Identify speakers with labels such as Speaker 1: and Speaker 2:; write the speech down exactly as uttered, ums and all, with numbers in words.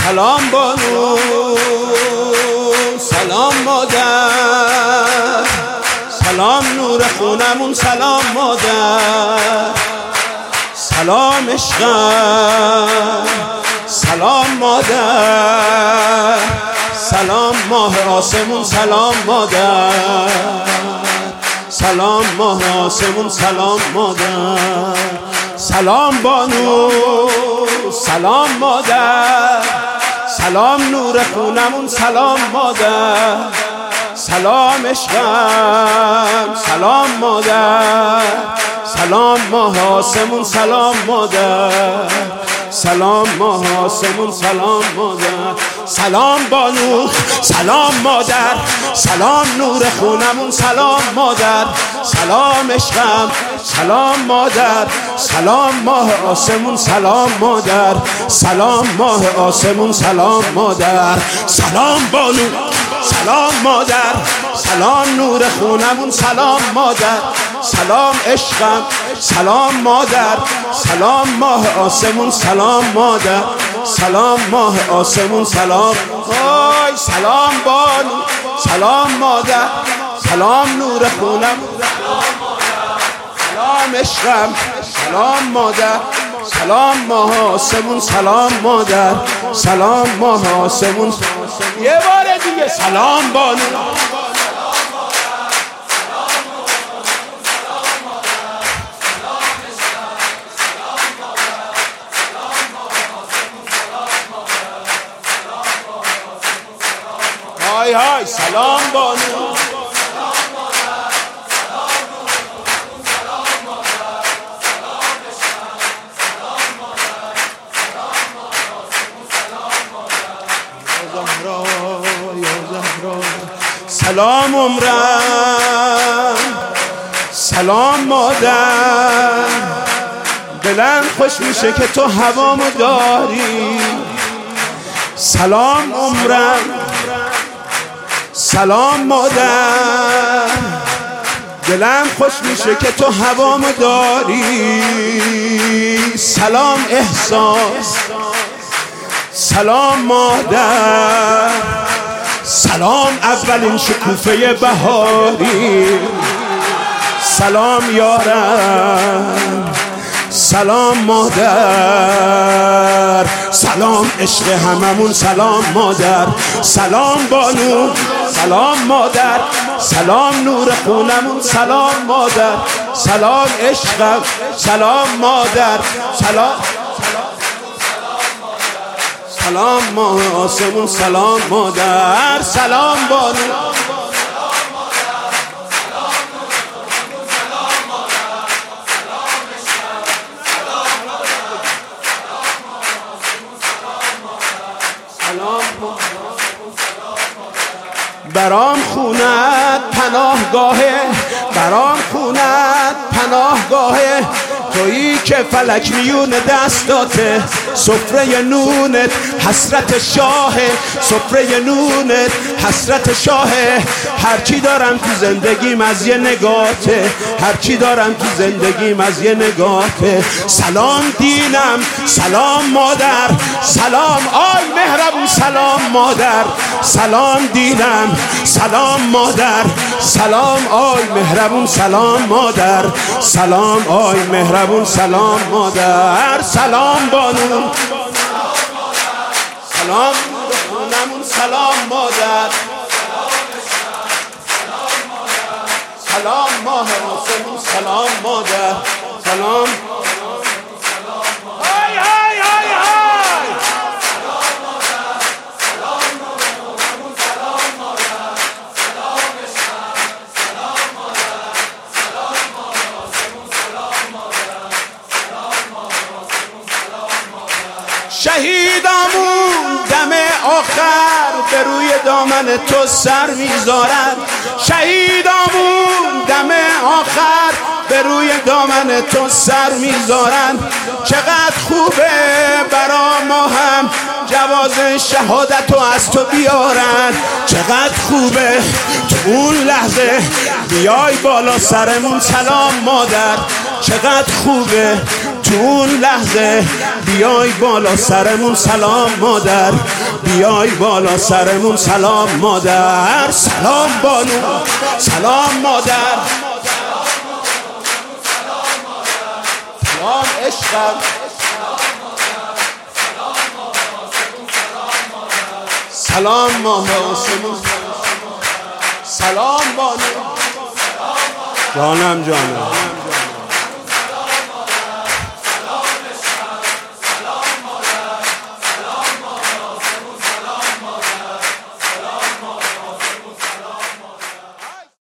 Speaker 1: سلام بانو، سلام مادر، سلام نور خونمون، سلام مادر، سلام عشقم، سلام مادر، سلام ماه آسمون، سلام مادر، سلام ماه آسمون، سلام مادر، سلام بانو، سلام مادر، سلام نور خونمون، سلام مادر، سلام عشقم، سلام مادر، سلام ماه آسمون، سلام مادر، سلام ماه آسمون، سلام مادر، سلام بانو، سلام مادر، سلام نور خونمون، سلام مادر، سلام عشقم، سلام مادر، سلام ماه آسمون، سلام مادر، سلام ماه آسمون، سلام مادر، سلام بانو، سلام مادر، سلام نور خونمون، سلام مادر، سلام عشقم، سلام مادر، سلام ماه آسمون، سلام مادر، سلام ماه آسمون، سلام وای، سلام بانو، سلام مادر، سلام نور خونم، سلام عشقم، سلام مادر، سلام ماه آسمون، سلام مادر، سلام ماه آسمون. یه بار دیگه سلام بانو، های های سلام بانو، سلام عمرم، سلام مادر، دلم خوش میشه که تو هوامو داری، سلام عمرم، سلام مادر، دلم خوش میشه که تو هوامو داری، سلام احساس، سلام مادر، سلام اولین شکوفه بهاری، سلام یارم، سلام مادر، سلام عشق هممون، سلام مادر، سلام بانو، سلام مادر، سلام نور خونمون، سلام مادر، سلام عشقم، سلام مادر، سلام سلام ماه آسمون، سلام مادر، سلام بانو، برام خونت پناهگاهه، برام خونت پناهگاهه، تویی که فلک میون دستاته، سفره نونت حسرت شاهه، سفره نونت حسرت شاهه، هرچی دارم تو زندگیم از یه نگاته، هرچی دارم تو زندگیم از یه نگاته، سلام دینم، سلام مادر، سلام آی مهربون، سلام مادر، سلام دینم، سلام مادر، سلام آی مهربون، سلام مادر، سلام آی مهربون، سلام مادر، سلام بانو، سلام خونمون، سلام مادر، سلام ماه آسمون، سلام مادر، سلام های های های های شهیدامون دم آخر به روی دامن تو سر میذارن، شهیدامون دم آخر به روی دامن تو سر میذارن، چقدر خوبه برا ما هم جواز شهادت رو از تو بیارن، چقدر خوبه تو اون لحظه بیای بالا سرمون، سلام مادر، چقدر خوبه تو اون لحظه بیای بالا سرمون سلام مادر، بیای بالا سرمون سلام مادر. سلام بانو، سلام مادر، سلام عشقم، سلام ماه آسمون، سلام بانو، جانم جانم.